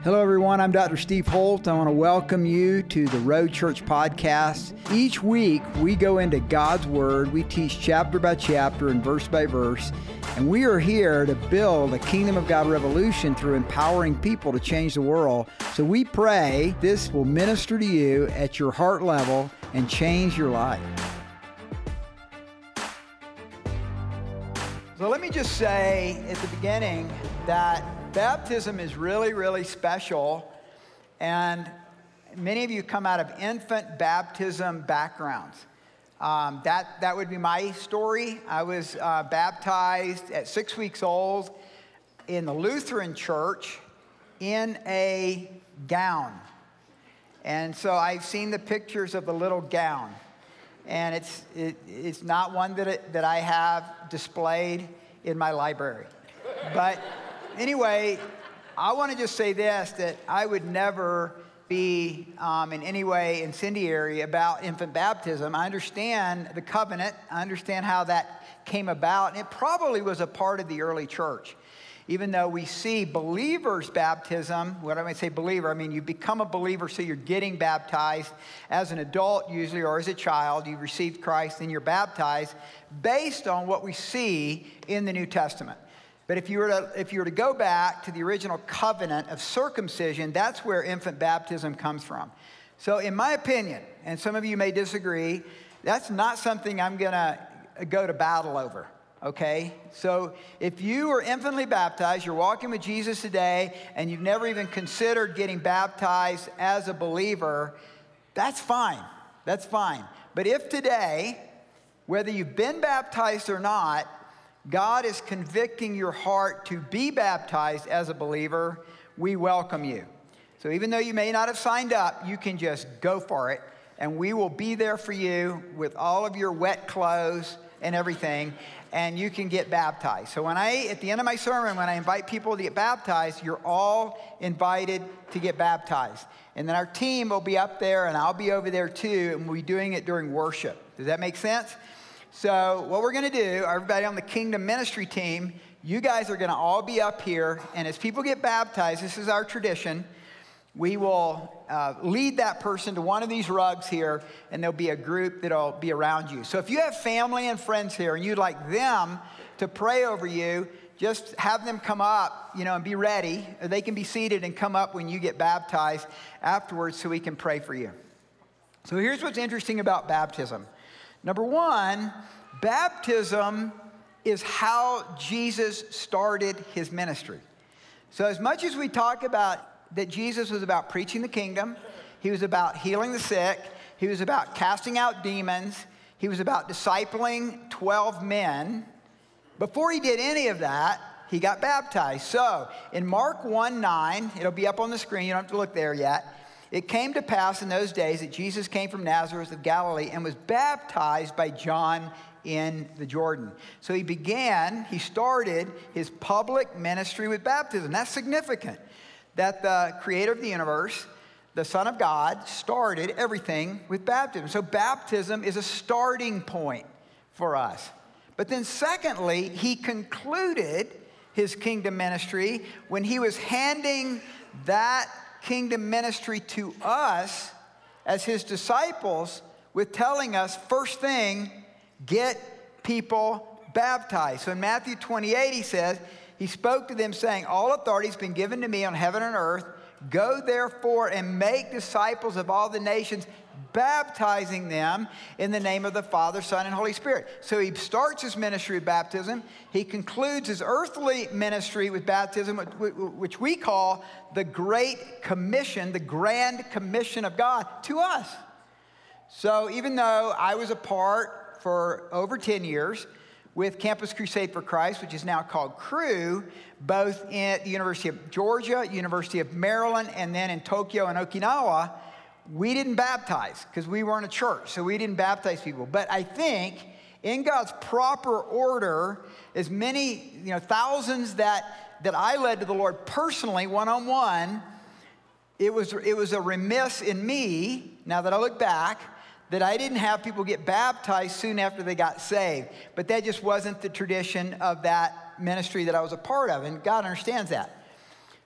Hello everyone, I'm Dr. Steve Holt. I want to welcome you to the Road Church Podcast. Each week we go into God's Word, we teach chapter by chapter and verse by verse, and we are here to build a Kingdom of God revolution through empowering people to change the world. So we pray this will minister to you at your heart level and change your life. So let me just say at the beginning that baptism is really, really special, and many of you come out of infant baptism backgrounds. That would be my story. I was baptized at 6 weeks old in the Lutheran church in a gown. And so I've seen the pictures of the little gown. And it's not one that I have displayed in my library. But anyway, I want to just say this, that I would never be in any way incendiary about infant baptism. I understand the covenant. I understand how that came about. And it probably was a part of the early church. Even though we see believers' baptism, when I say believer, I mean you become a believer, so you're getting baptized as an adult usually, or as a child. You've received Christ and you're baptized based on what we see in the New Testament. But if you were to go back to the original covenant of circumcision, that's where infant baptism comes from. So in my opinion, and some of you may disagree, that's not something I'm going to go to battle over. Okay, so if you are infantly baptized, you're walking with Jesus today, and you've never even considered getting baptized as a believer, that's fine. That's fine. But if today, whether you've been baptized or not, God is convicting your heart to be baptized as a believer, we welcome you. So even though you may not have signed up, you can just go for it, and we will be there for you with all of your wet clothes and everything, and you can get baptized. So at the end of my sermon, when I invite people to get baptized, you're all invited to get baptized. And then our team will be up there, and I'll be over there too, and we'll be doing it during worship. Does that make sense? So what we're going to do, everybody on the Kingdom Ministry team, you guys are going to all be up here, and as people get baptized, this is our tradition, we will lead that person to one of these rugs here, and there'll be a group that'll be around you. So if you have family and friends here and you'd like them to pray over you, just have them come up, and be ready. Or they can be seated and come up when you get baptized afterwards so we can pray for you. So here's what's interesting about baptism. Number one, baptism is how Jesus started his ministry. So as much as we talk about that Jesus was about preaching the kingdom, he was about healing the sick, he was about casting out demons, he was about discipling 12 men. Before he did any of that, he got baptized. So in Mark 1:9, it'll be up on the screen, you don't have to look there yet. It came to pass in those days that Jesus came from Nazareth of Galilee and was baptized by John in the Jordan. So he started his public ministry with baptism. That's significant. That the creator of the universe, the Son of God, started everything with baptism. So baptism is a starting point for us. But then secondly, he concluded his kingdom ministry when he was handing that kingdom ministry to us as his disciples with telling us, first thing, get people baptized. So in Matthew 28, he says, he spoke to them saying, all authority has been given to me on heaven and earth. Go therefore and make disciples of all the nations, baptizing them in the name of the Father, Son, and Holy Spirit. So he starts his ministry with baptism. He concludes his earthly ministry with baptism, which we call the Great Commission, the Grand Commission of God to us. So even though I was a part for over 10 years with Campus Crusade for Christ, which is now called Cru, both at the University of Georgia, University of Maryland, and then in Tokyo and Okinawa, we didn't baptize because we weren't a church, so we didn't baptize people. But I think in God's proper order, as many, thousands that I led to the Lord personally, one-on-one, it was a remiss in me, now that I look back, that I didn't have people get baptized soon after they got saved. But that just wasn't the tradition of that ministry that I was a part of, and God understands that.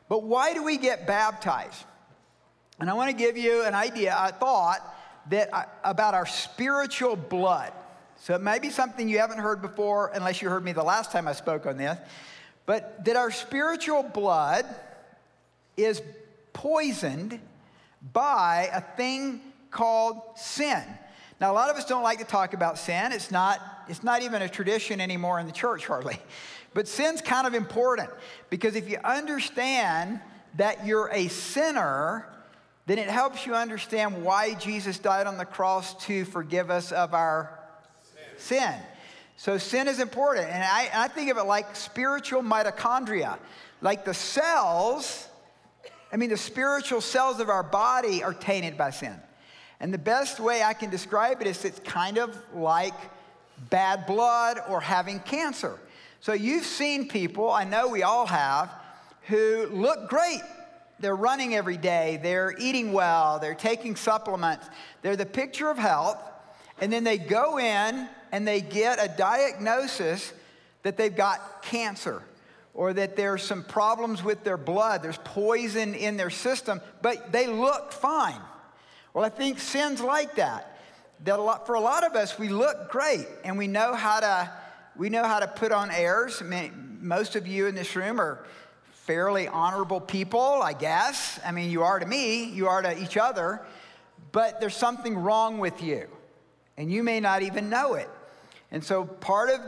But why do we get baptized? And I want to give you an idea, a thought about our spiritual blood. So it may be something you haven't heard before, unless you heard me the last time I spoke on this. But that our spiritual blood is poisoned by a thing called sin. Now, a lot of us don't like to talk about sin. It's not even a tradition anymore in the church, hardly. But sin's kind of important, because if you understand that you're a sinner, then it helps you understand why Jesus died on the cross to forgive us of our sin. So sin is important. And I think of it like spiritual mitochondria. Like the cells, the spiritual cells of our body are tainted by sin. And the best way I can describe it is it's kind of like bad blood or having cancer. So you've seen people, I know we all have, who look great. They're running every day. They're eating well. They're taking supplements. They're the picture of health. And then they go in and they get a diagnosis that they've got cancer, or that there's some problems with their blood. There's poison in their system, but they look fine. Well, I think sin's like that. For a lot of us, we look great, and we know how to put on airs. Most of you in this room are fairly honorable people, I guess. You are to me, you are to each other, but there's something wrong with you, and you may not even know it. And so part of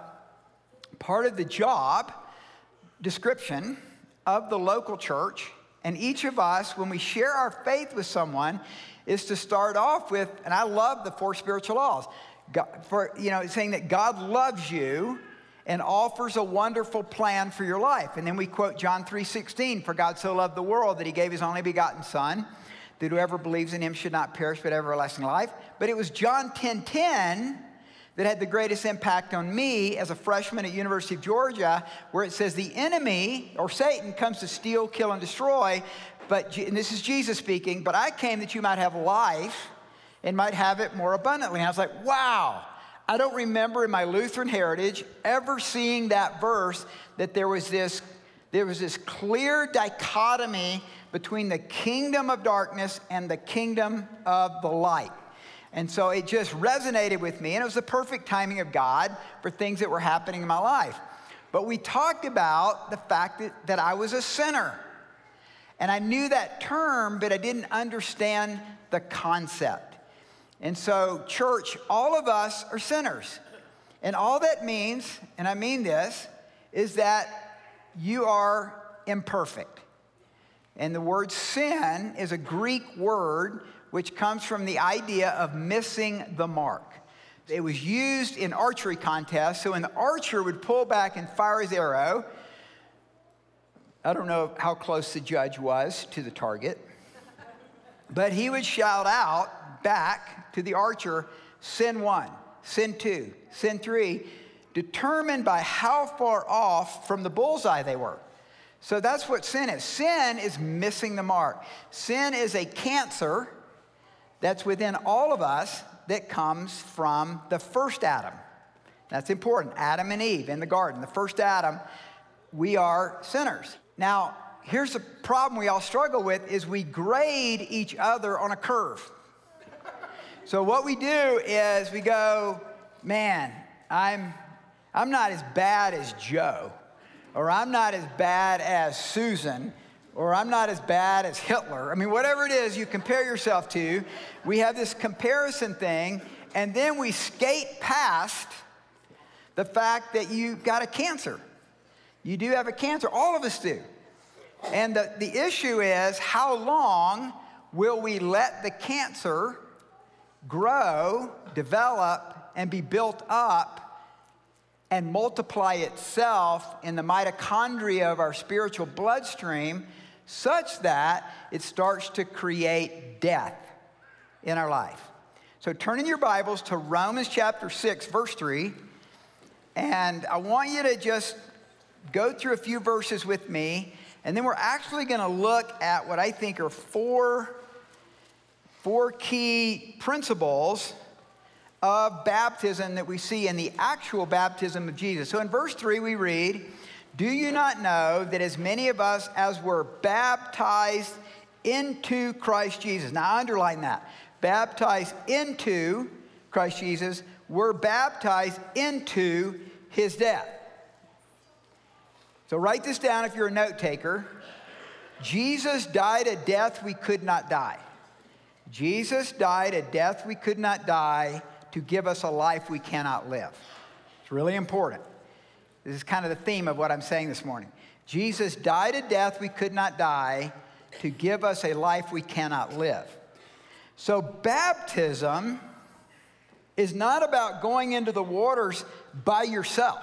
the job description of the local church, and each of us, when we share our faith with someone, is to start off with, and I love the 4 spiritual laws, saying that God loves you and offers a wonderful plan for your life. And then we quote John 3:16, "For God so loved the world that he gave his only begotten Son, that whoever believes in him should not perish but have everlasting life." But it was John 10:10 that had the greatest impact on me as a freshman at University of Georgia, where it says the enemy, or Satan, comes to steal, kill, and destroy. And this is Jesus speaking, "But I came that you might have life and might have it more abundantly." And I was like, wow. I don't remember in my Lutheran heritage ever seeing that verse, that there was this clear dichotomy between the kingdom of darkness and the kingdom of the light. And so it just resonated with me, and it was the perfect timing of God for things that were happening in my life. But we talked about the fact that I was a sinner. And I knew that term, but I didn't understand the concept. And so, church, all of us are sinners. And all that means, and I mean this, is that you are imperfect. And the word sin is a Greek word which comes from the idea of missing the mark. It was used in archery contests. So when the archer would pull back and fire his arrow, I don't know how close the judge was to the target, but he would shout out back to the archer, "Sin 1, sin 2, sin 3, determined by how far off from the bullseye they were." So that's what sin is. Sin is missing the mark. Sin is a cancer that's within all of us that comes from the first Adam. That's important. Adam and Eve in the garden, the first Adam, we are sinners. Now, here's the problem we all struggle with, is we grade each other on a curve. So what we do is we go, "Man, I'm not as bad as Joe," or "I'm not as bad as Susan," or "I'm not as bad as Hitler." Whatever it is you compare yourself to, we have this comparison thing, and then we skate past the fact that you got a cancer. You do have a cancer. All of us do. And the issue is, how long will we let the cancer grow, develop, and be built up and multiply itself in the mitochondria of our spiritual bloodstream, such that it starts to create death in our life? So turn in your Bibles to Romans chapter 6, verse 3. And I want you to just go through a few verses with me. And then we're actually going to look at what I think are four key principles of baptism that we see in the actual baptism of Jesus. So in verse 3 we read, Do you not know that as many of us as were baptized into Christ Jesus? Now underline that. Baptized into Christ Jesus, were baptized into his death. So write this down if you're a note taker. Jesus died a death we could not die. Jesus died a death we could not die to give us a life we cannot live. It's really important. This is kind of the theme of what I'm saying this morning. Jesus died a death we could not die to give us a life we cannot live. So baptism is not about going into the waters by yourself.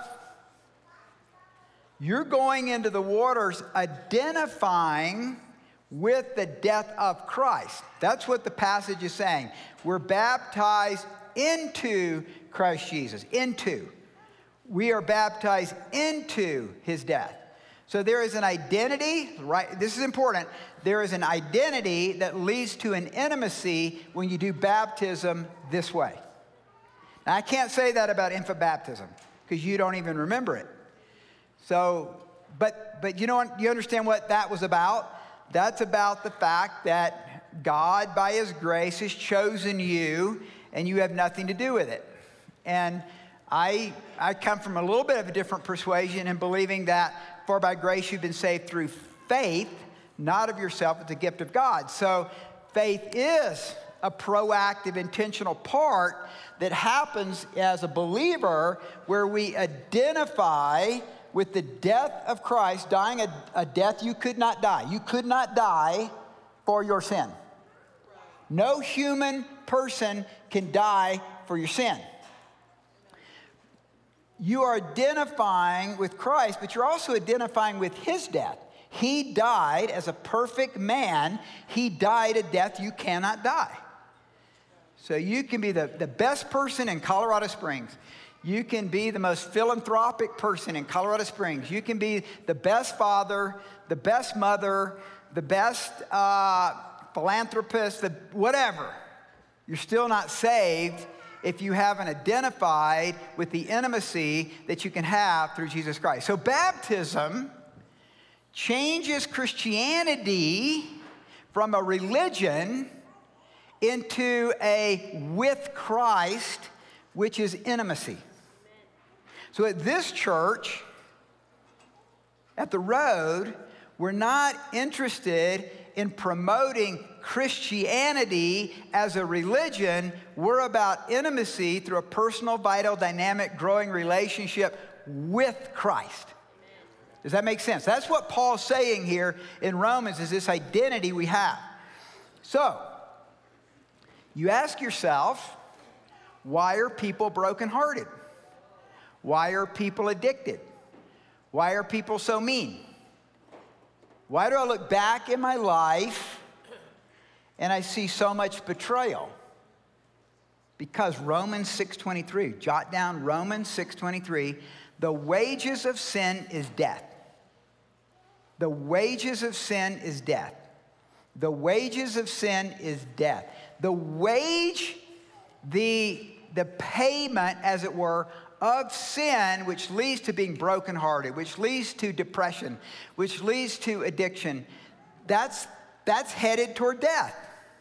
You're going into the waters identifying with the death of Christ. That's what the passage is saying. We're baptized into Christ Jesus. Into. We are baptized into his death. So there is an identity, right? This is important. There is an identity that leads to an intimacy when you do baptism this way. Now, I can't say that about infant baptism because you don't even remember it. So, but you know what? You understand what that was about? That's about the fact that God, by his grace, has chosen you and you have nothing to do with it. And I come from a little bit of a different persuasion in believing that for by grace you've been saved through faith, not of yourself, it's a gift of God. So faith is a proactive, intentional part that happens as a believer where we identify with the death of Christ, dying a death you could not die. You could not die for your sin. No human person can die for your sin. You are identifying with Christ, but you're also identifying with his death. He died as a perfect man. He died a death you cannot die. So you can be the best person in Colorado Springs. You can be the most philanthropic person in Colorado Springs. You can be the best father, the best mother, the best philanthropist, whatever. You're still not saved if you haven't identified with the intimacy that you can have through Jesus Christ. So baptism changes Christianity from a religion into a with Christ, which is intimacy. So at this church, at the Road, we're not interested in promoting Christianity as a religion. We're about intimacy through a personal, vital, dynamic, growing relationship with Christ. Does that make sense? That's what Paul's saying here in Romans, is this identity we have. So, you ask yourself, why are people brokenhearted? Why are people addicted? Why are people so mean? Why do I look back in my life and I see so much betrayal? Because Romans 6:23, jot down Romans 6:23, the wages of sin is death. The wages of sin is death. The wages of sin is death. The wage, the payment, as it were, of sin, which leads to being brokenhearted, which leads to depression, which leads to addiction, that's headed toward death.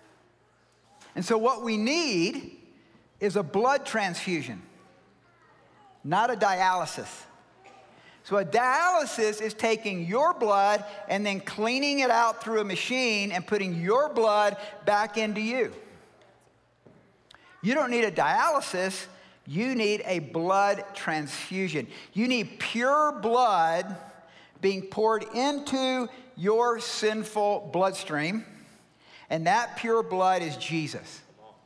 And so what we need is a blood transfusion, not a dialysis. So a dialysis is taking your blood and then cleaning it out through a machine and putting your blood back into you. You don't need a dialysis. You need a blood transfusion. You need pure blood being poured into your sinful bloodstream, and that pure blood is Jesus.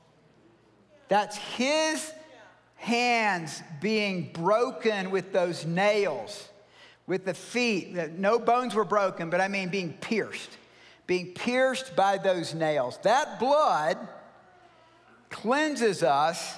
That's his hands being broken with those nails, with the feet. No bones were broken, but I mean being pierced by those nails. That blood cleanses us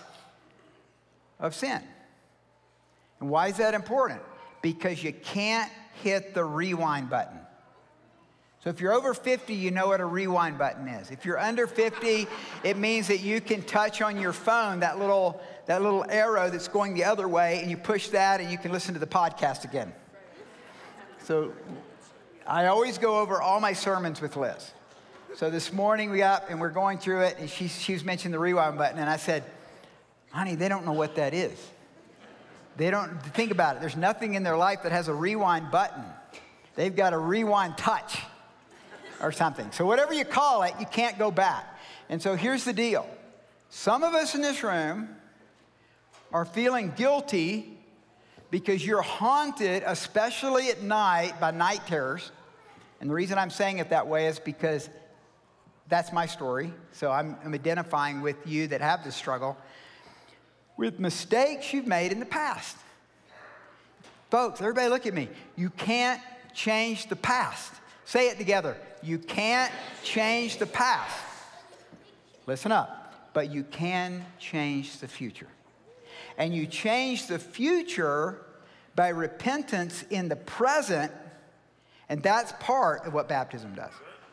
of sin. And why is that important? Because you can't hit the rewind button. So if you're over 50, you know what a rewind button is. If you're under 50, it means that you can touch on your phone that little arrow that's going the other way, and you push that and you can listen to the podcast again. So I always go over all my sermons with Liz. So this morning we got up and we're going through it, and she was mentioning the rewind button, and I said, honey, they don't know what that is. They don't, think about it. There's nothing in their life that has a rewind button. They've got a rewind touch or something. So whatever you call it, you can't go back. And so here's the deal. Some of us in this room are feeling guilty because you're haunted, especially at night, by night terrors. And the reason I'm saying it that way is because that's my story. So I'm identifying with you that have this struggle with mistakes you've made in the past. Folks, everybody look at me. You can't change the past. Say it together. You can't change the past. Listen up. But you can change the future. And you change the future by repentance in the present, and that's part of what baptism does.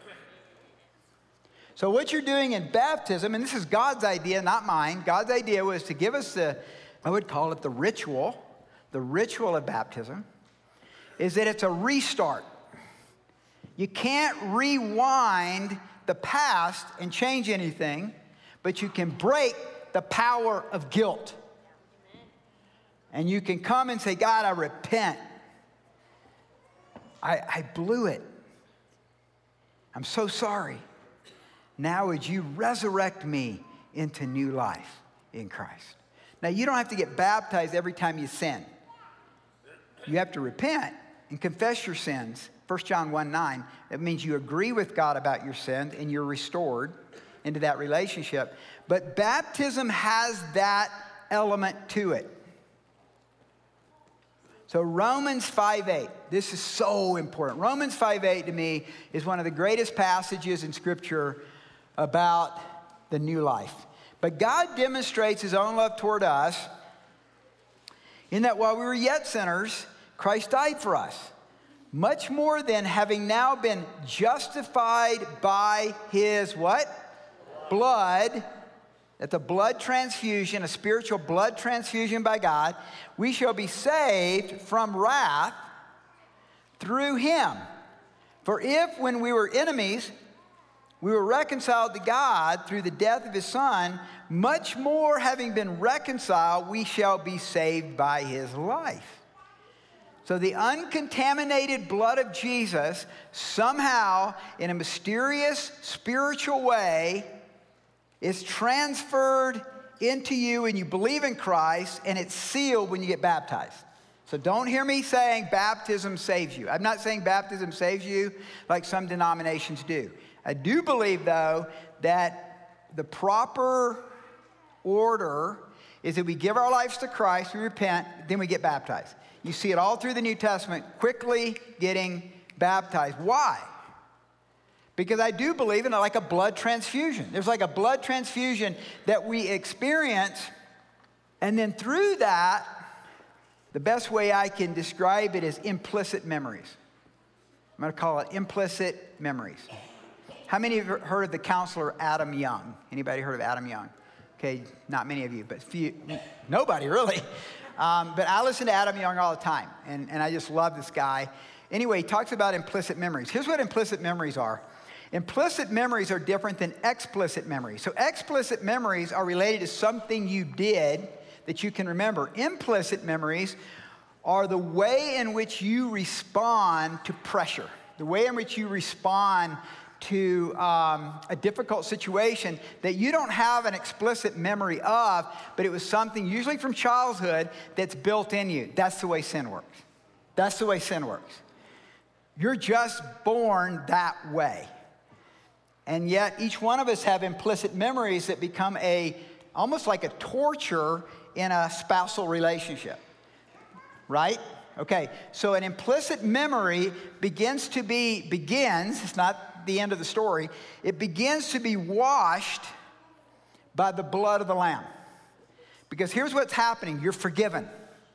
So what you're doing in baptism, and this is God's idea, not mine. God's idea was to give us I would call it the ritual of baptism, is that it's a restart. You can't rewind the past and change anything, but you can break the power of guilt. And you can come and say, God, I repent. I blew it. I'm so sorry. Now would you resurrect me into new life in Christ? Now, you don't have to get baptized every time you sin. You have to repent and confess your sins. 1 John 1:9, it means you agree with God about your sins and you're restored into that relationship. But baptism has that element to it. So Romans 5:8, this is so important. Romans 5:8 to me is one of the greatest passages in Scripture about the new life. But God demonstrates his own love toward us in that while we were yet sinners, Christ died for us. Much more than having now been justified by his what? Blood. That's a blood transfusion, a spiritual blood transfusion by God. We shall be saved from wrath through him. For if when we were enemies, we were reconciled to God through the death of his Son, much more having been reconciled, we shall be saved by his life. So the uncontaminated blood of Jesus somehow, in a mysterious spiritual way, is transferred into you and you believe in Christ, and it's sealed when you get baptized. So don't hear me saying baptism saves you. I'm not saying baptism saves you like some denominations do. I do believe, though, that the proper order is that we give our lives to Christ, we repent, then we get baptized. You see it all through the New Testament, quickly getting baptized. Why? Because I do believe in like a blood transfusion. There's like a blood transfusion that we experience, and then through that, the best way I can describe it is implicit memories. I'm going to call it implicit memories. How many of you have heard of the counselor Adam Young? Anybody heard of Adam Young? Okay, not many of you, but few, nobody really. But I listen to Adam Young all the time, and I just love this guy. Anyway, he talks about implicit memories. Here's what implicit memories are. Implicit memories are different than explicit memories. So explicit memories are related to something you did that you can remember. Implicit memories are the way in which you respond to pressure, the way in which you respond to a difficult situation that you don't have an explicit memory of, but it was something usually from childhood that's built in you. That's the way sin works. That's the way sin works. You're just born that way. And yet each one of us have implicit memories that become almost like a torture in a spousal relationship, right? Okay, so an implicit memory begins, it's not the end of the story, it begins to be washed by the blood of the Lamb. Because here's what's happening, you're forgiven.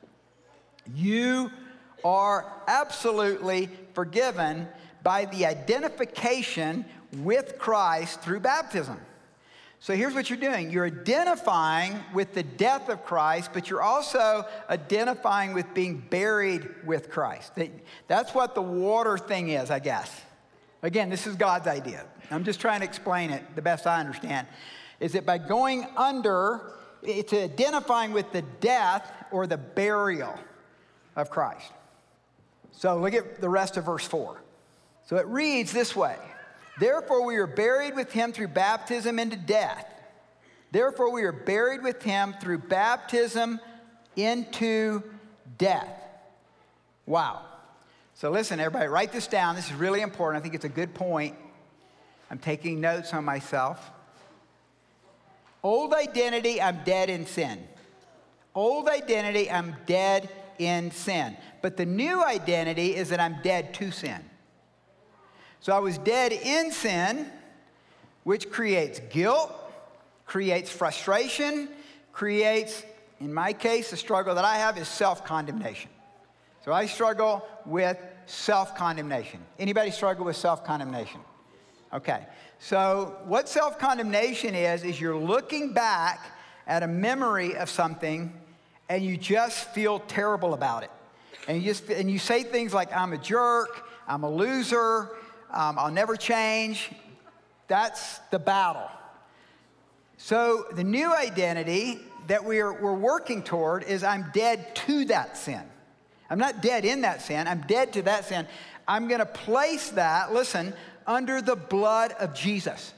You are absolutely forgiven by the identification with Christ through baptism. So here's what you're doing. You're identifying with the death of Christ, but you're also identifying with being buried with Christ. That's what the water thing is, I guess. Again, this is God's idea. I'm just trying to explain it the best I understand. Is that by going under, it's identifying with the death or the burial of Christ. So look at the rest of verse 4. So it reads this way. Therefore we are buried with him through baptism into death. Therefore we are buried with him through baptism into death. Wow. So listen, everybody, write this down. This is really important. I think it's a good point. I'm taking notes on myself. Old identity, I'm dead in sin. Old identity, I'm dead in sin. But the new identity is that I'm dead to sin. So I was dead in sin, which creates guilt, creates frustration, creates, in my case, the struggle that I have is self-condemnation. So I struggle with self-condemnation. Anybody struggle with self-condemnation? Okay. So what self-condemnation is you're looking back at a memory of something and you just feel terrible about it. And you say things like, I'm a jerk, I'm a loser, I'll never change. That's the battle. So the new identity that we're working toward is I'm dead to that sin. I'm not dead in that sin. I'm dead to that sin. I'm going to place that, listen, under the blood of Jesus.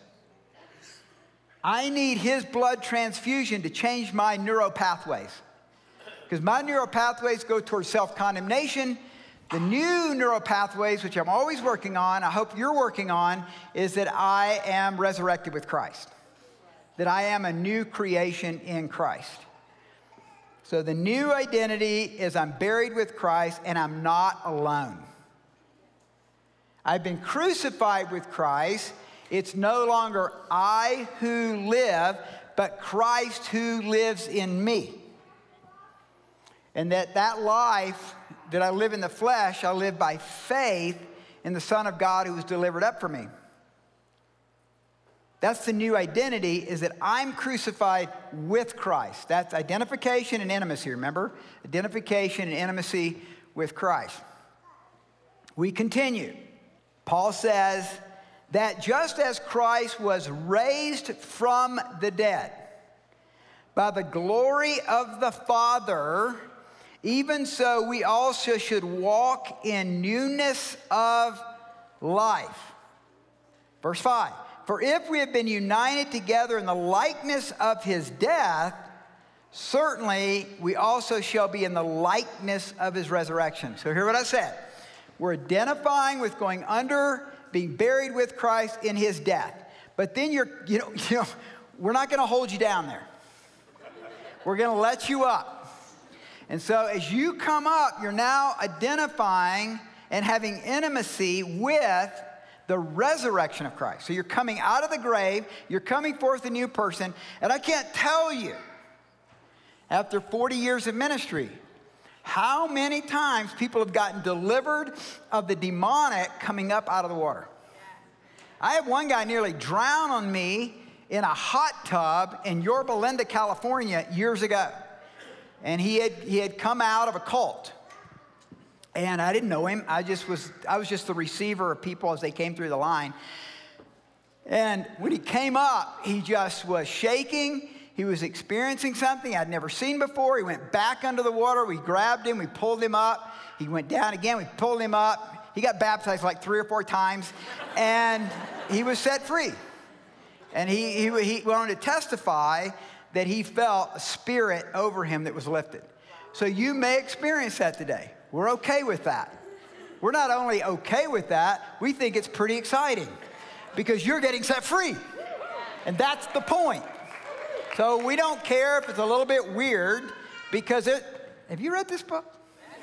I need his blood transfusion to change my neuropathways. Because my neuropathways go towards self-condemnation. The new neuropathways, which I'm always working on, I hope you're working on, is that I am resurrected with Christ. That I am a new creation in Christ. So the new identity is I'm buried with Christ and I'm not alone. I've been crucified with Christ. It's no longer I who live, but Christ who lives in me. And that life that I live in the flesh, I live by faith in the Son of God who was delivered up for me. That's the new identity, is that I'm crucified with Christ. That's identification and intimacy, remember? Identification and intimacy with Christ. We continue. Paul says that just as Christ was raised from the dead by the glory of the Father, even so we also should walk in newness of life. Verse 5. For if we have been united together in the likeness of his death, certainly we also shall be in the likeness of his resurrection. So hear what I said. We're identifying with going under, being buried with Christ in his death. But then we're not going to hold you down there. We're going to let you up. And so as you come up, you're now identifying and having intimacy with the resurrection of Christ. So you're coming out of the grave, you're coming forth a new person, and I can't tell you, after 40 years of ministry, how many times people have gotten delivered of the demonic coming up out of the water. I had one guy nearly drown on me in a hot tub in Yorba Linda, California years ago. And he had come out of a cult. And I didn't know him. I was just the receiver of people as they came through the line. And when he came up, he just was shaking. He was experiencing something I'd never seen before. He went back under the water. We grabbed him. We pulled him up. He went down again. We pulled him up. He got baptized like 3 or 4 times. And he was set free. And he wanted to testify that he felt a spirit over him that was lifted. So you may experience that today. We're okay with that. We're not only okay with that, we think it's pretty exciting because you're getting set free. And that's the point. So we don't care if it's a little bit weird because have you read this book?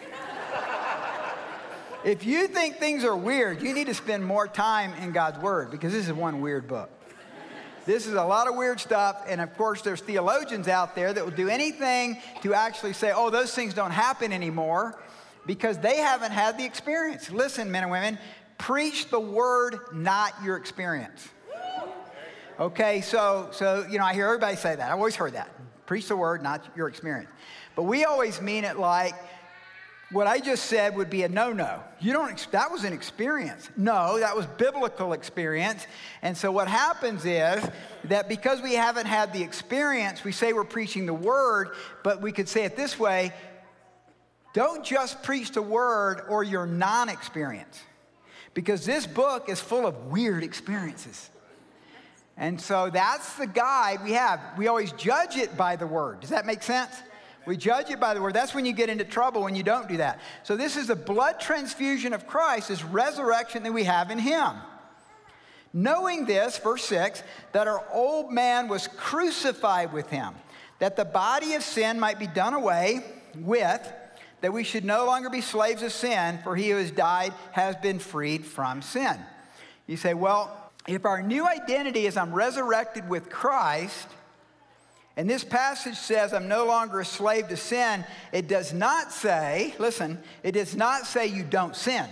If you think things are weird, you need to spend more time in God's Word because this is one weird book. This is a lot of weird stuff, and of course there's theologians out there that will do anything to actually say, oh, those things don't happen anymore because they haven't had the experience. Listen, men and women, preach the Word, not your experience. Okay, so I hear everybody say that. I've always heard that. Preach the word, not your experience. But we always mean it like what I just said would be a no-no. That was an experience. No, that was biblical experience. And so what happens is that because we haven't had the experience, we say we're preaching the word, but we could say it this way: don't just preach the word or your non-experience, because this book is full of weird experiences. And so that's the guide we have. We always judge it by the word. Does that make sense? We judge it by the word. That's when you get into trouble, when you don't do that. So this is the blood transfusion of Christ, this resurrection that we have in him. Knowing this, verse 6, that our old man was crucified with him, that the body of sin might be done away with, that we should no longer be slaves of sin, for he who has died has been freed from sin. You say, well, if our new identity is I'm resurrected with Christ, and this passage says I'm no longer a slave to sin, it does not say, listen, it does not say you don't sin.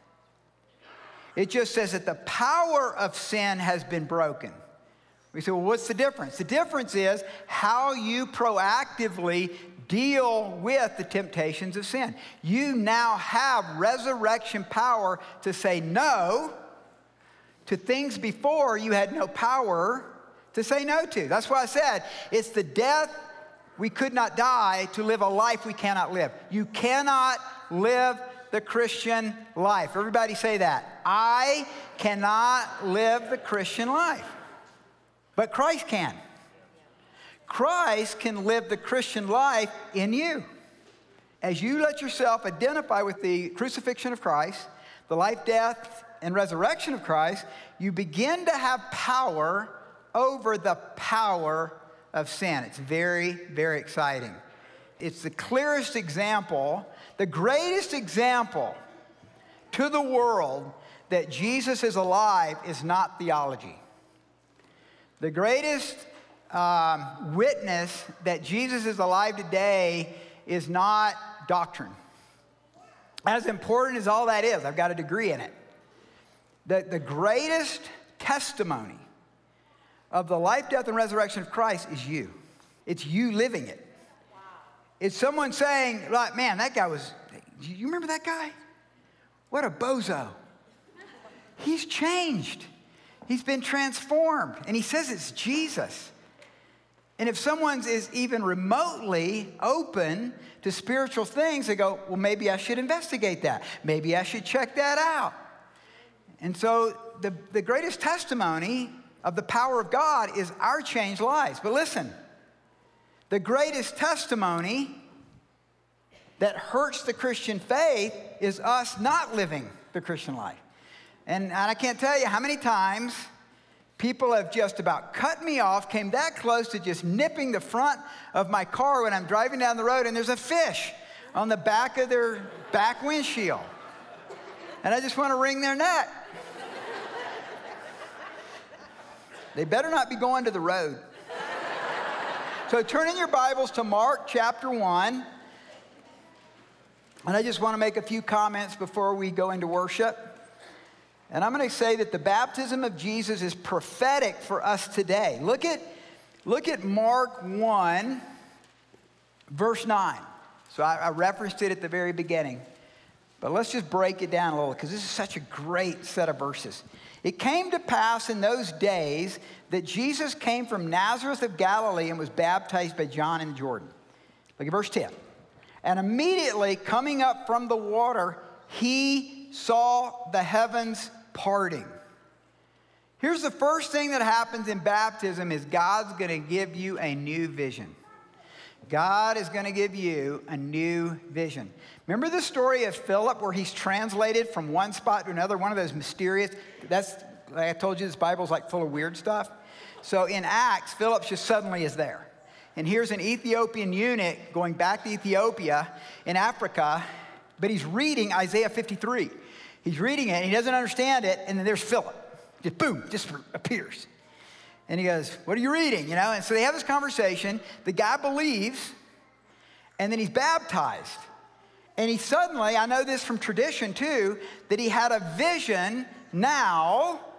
It just says that the power of sin has been broken. We say, well, what's the difference? The difference is how you proactively deal with the temptations of sin. You now have resurrection power to say no to things before you had no power to say no to. That's why I said it's the death we could not die to live a life we cannot live. You cannot live the Christian life. Everybody say that. I cannot live the Christian life. But Christ can. Christ can live the Christian life in you. As you let yourself identify with the crucifixion of Christ, the life, death, and resurrection of Christ, you begin to have power over the power of sin. It's very, very exciting. It's the clearest example, the greatest example to the world that Jesus is alive is not theology. The greatest witness that Jesus is alive today is not doctrine. As important as all that is, I've got a degree in it. The greatest testimony of the life, death, and resurrection of Christ is you. It's you living it. Wow. It's someone saying, like, man, that guy was, you remember that guy? What a bozo. He's changed. He's been transformed. And he says it's Jesus. And if someone is even remotely open to spiritual things, they go, well, maybe I should investigate that. Maybe I should check that out. And so the greatest testimony of the power of God is our changed lives. But listen, the greatest testimony that hurts the Christian faith is us not living the Christian life. And I can't tell you how many times people have just about cut me off, came that close to just nipping the front of my car when I'm driving down the road, and there's a fish on the back of their back windshield. And I just want to wring their neck. They better not be going to the road. So turn in your Bibles to Mark chapter 1. And I just want to make a few comments before we go into worship. And I'm going to say that the baptism of Jesus is prophetic for us today. Look at Mark 1, verse 9. So I referenced it at the very beginning. But let's just break it down a little, because this is such a great set of verses. It came to pass in those days that Jesus came from Nazareth of Galilee and was baptized by John in Jordan. Look at verse 10. And immediately coming up from the water, he saw the heavens parting. Here's the first thing that happens in baptism is God's going to give you a new vision. God is going to give you a new vision. Remember the story of Philip where he's translated from one spot to another, one of those mysterious, that's, like I told you, this Bible's like full of weird stuff. So in Acts, Philip just suddenly is there. And here's an Ethiopian eunuch going back to Ethiopia in Africa, but he's reading Isaiah 53. He's reading it, and he doesn't understand it, and then there's Philip. Just boom, just appears. And he goes, what are you reading? You know, and so they have this conversation. The guy believes, and then he's baptized. And he suddenly, I know this from tradition too, that he had a vision now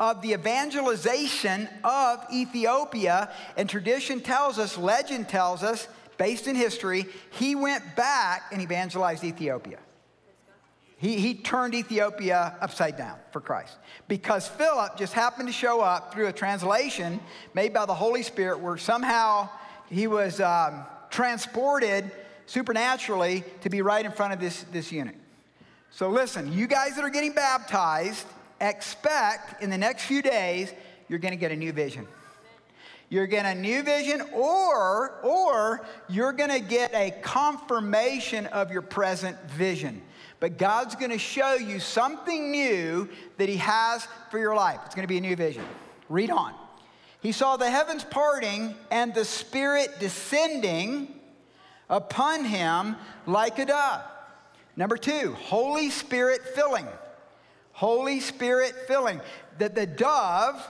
of the evangelization of Ethiopia. And tradition tells us, legend tells us, based in history, he went back and evangelized Ethiopia. He turned Ethiopia upside down for Christ. Because Philip just happened to show up through a translation made by the Holy Spirit where somehow he was transported supernaturally to be right in front of this eunuch. So listen, you guys that are getting baptized, expect in the next few days, you're going to get a new vision. You're getting a new vision, or you're going to get a confirmation of your present vision. But God's going to show you something new that he has for your life. It's going to be a new vision. Read on. He saw the heavens parting and the Spirit descending upon him like a dove. Number 2, Holy Spirit filling. Holy Spirit filling. That the dove,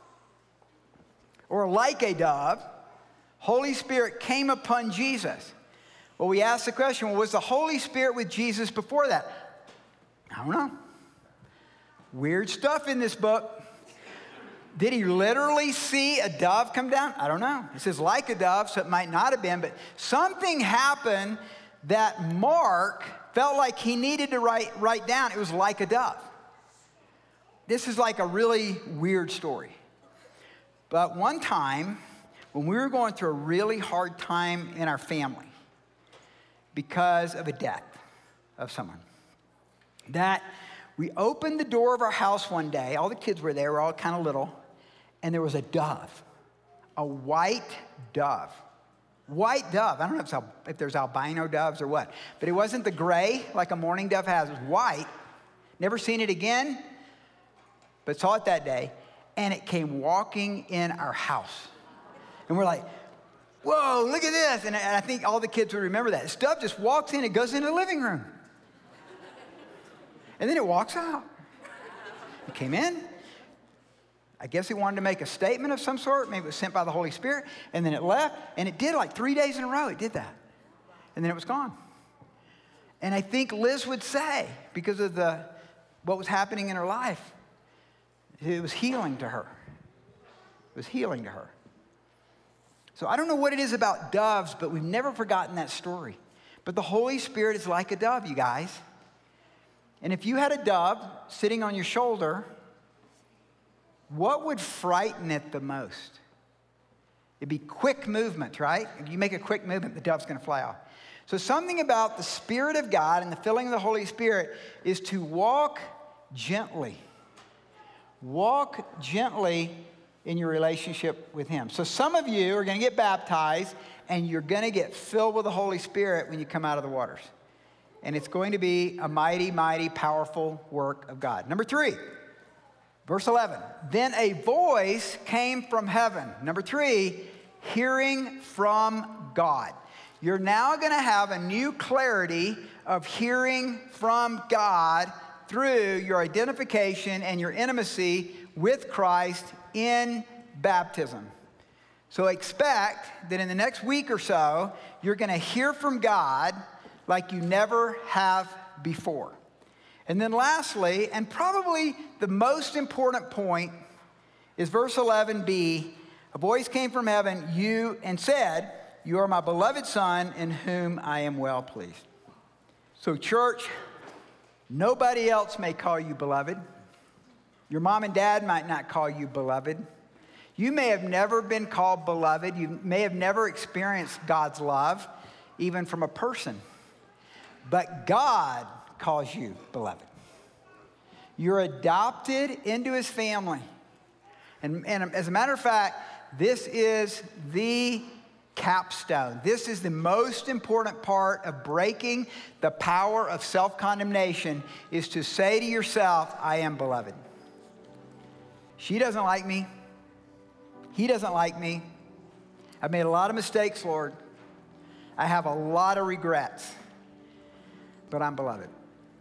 or like a dove, Holy Spirit came upon Jesus. Well, we asked the question, well, was the Holy Spirit with Jesus before that? I don't know. Weird stuff in this book. Did he literally see a dove come down? I don't know. It says like a dove, so it might not have been, but something happened that Mark felt like he needed to write down. It was like a dove. This is like a really weird story. But one time, when we were going through a really hard time in our family, because of a death of someone, that we opened the door of our house one day. All the kids were there. We're all kind of little. And there was a dove, a white dove. White dove. I don't know if there's albino doves or what. But it wasn't the gray like a mourning dove has. It was white. Never seen it again, but saw it that day. And it came walking in our house. And we're like, whoa, look at this. And I think all the kids would remember that. This dove just walks in and goes into the living room. And then it walks out. It came in. I guess it wanted to make a statement of some sort. Maybe it was sent by the Holy Spirit. And then it left. And it did like 3 days in a row. It did that. And then it was gone. And I think Liz would say, because of what was happening in her life, it was healing to her. It was healing to her. So I don't know what it is about doves, but we've never forgotten that story. But the Holy Spirit is like a dove, you guys. And if you had a dove sitting on your shoulder, what would frighten it the most? It'd be quick movement, right? If you make a quick movement, the dove's going to fly off. So something about the Spirit of God and the filling of the Holy Spirit is to walk gently. Walk gently in your relationship with him. So some of you are going to get baptized and you're going to get filled with the Holy Spirit when you come out of the waters. And it's going to be a mighty, mighty, powerful work of God. Number 3, verse 11. Then a voice came from heaven. Number 3, hearing from God. You're now going to have a new clarity of hearing from God through your identification and your intimacy with Christ in baptism. So expect that in the next week or so, you're going to hear from God like you never have before. And then lastly, and probably the most important point, is verse 11b. A voice came from heaven, and said, "You are my beloved Son, in whom I am well pleased." So church, nobody else may call you beloved. Your mom and dad might not call you beloved. You may have never been called beloved. You may have never experienced God's love, even from a person. But God calls you beloved. You're adopted into his family. And as a matter of fact, this is the capstone. This is the most important part of breaking the power of self-condemnation, is to say to yourself, I am beloved. She doesn't like me. He doesn't like me. I've made a lot of mistakes, Lord. I have a lot of regrets, but I'm beloved.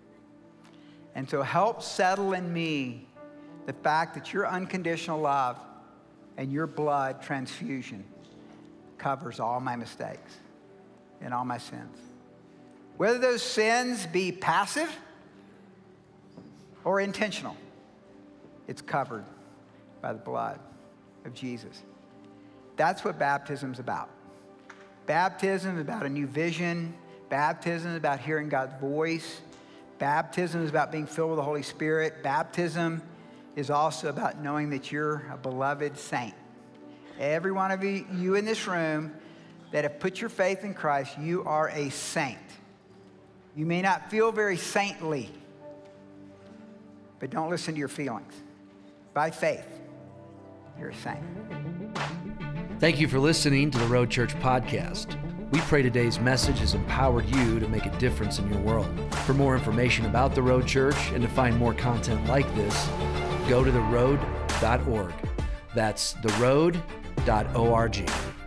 And so help settle in me the fact that your unconditional love and your blood transfusion covers all my mistakes and all my sins. Whether those sins be passive or intentional, it's covered by the blood of Jesus. That's what baptism's about. Baptism is about a new vision. Baptism is about hearing God's voice. Baptism is about being filled with the Holy Spirit. Baptism is also about knowing that you're a beloved saint. Every one of you in this room that have put your faith in Christ, you are a saint. You may not feel very saintly, but don't listen to your feelings. By faith, you're a saint. Thank you for listening to the Road Church podcast. We pray today's message has empowered you to make a difference in your world. For more information about the Road Church and to find more content like this, go to theroad.org. That's theroad.org.